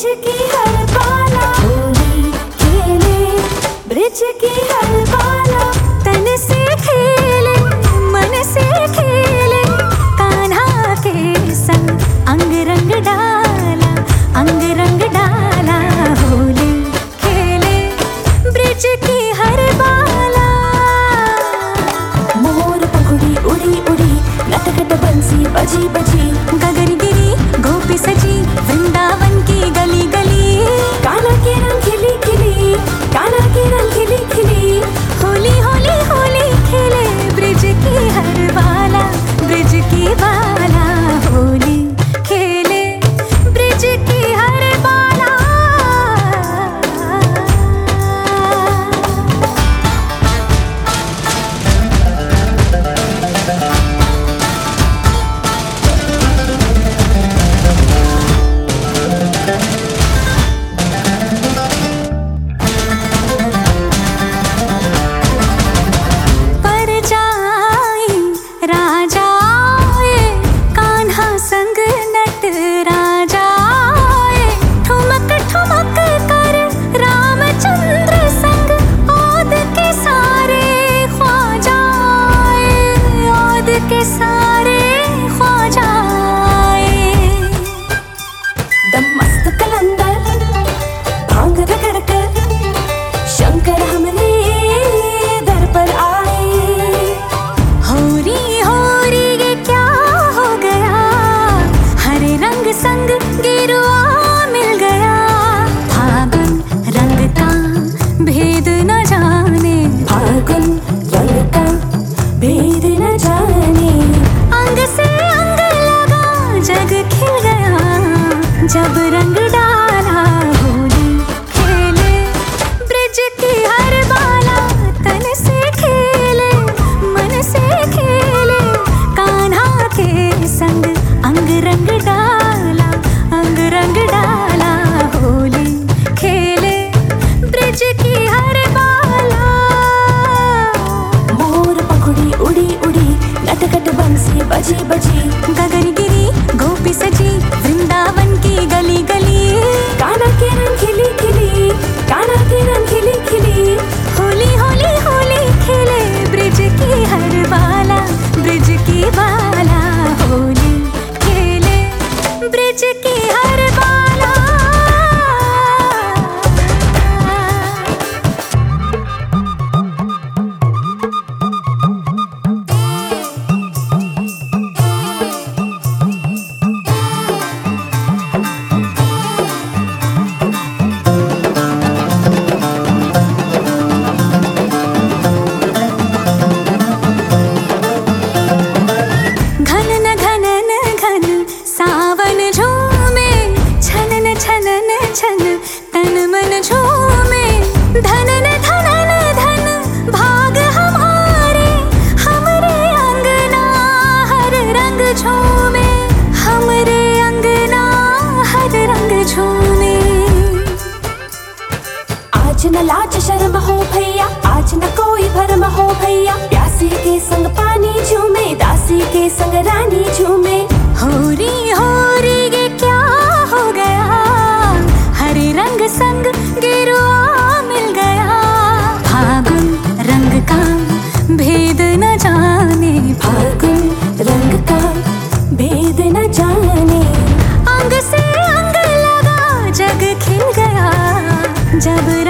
की हर बाला होली खेले, ब्रिज की हर बाला तन से खेले, मन से खेले, कान्हा के संग अंग रंग डाला, अंग रंग डाला, होली खेले, ब्रिज की हर बाला। मोर पंखुड़ी उड़ी उड़ी, नटखट बंसी बजी बजी, गगन गिरी गोपी सजी, वृंदावन की गली गली, कान्हा के रंग खिली खिली, कान्हा के रंग खिली खिली, होली होली होली खेले, ब्रिज की हर बाला, ब्रिज की बाला, होली खेले, ब्रिज की हर बाला। संग गिरुआ मिल गया, फागुन रंग का भेद न जाने, फागुन रंग का भेद न जाने, अंग से अंग लगा जग खिल गया, जब रंग डाला, होली खेले, ब्रिज की हर बाला तन से खेले, मन से खेले, कान्हा के संग अंग रंग डाला, अंग रंग डाला, होली खेले, ब्रिज की हर बाला। मोर पंखुड़ी उड़ी उड़ी, नटखट बंसी बजी बजी, गगन गिरी गोपी सजी, वृंदावन की गली गली, कान्हा के रंग खिली खिली, कान्हा के रंग खिली खिली, होली होली होली खेले, ब्रिज की हर बाला, ब्रिज की बाला, होली खेले, ब्रिज की हर बाला। छन तन मन झूमे, धनन धनन धन भाग हमारे, हमरे अंगना हर रंग झूमे, हमरे अंगना हर रंग झूमे। आज न लाज शर्म हो भैया, आज न कोई भरम हो भैया, प्यासी के संग पानी झूमे, दासी के संग रानी झूमे, होरी होरी ये क्या हो गया, हरे रंग संग गिरुआ मिल गया, फागुन रंग का भेद न जाने, फागुन रंग का भेद न जाने, अंग से अंग लगा जग खिल गया, जब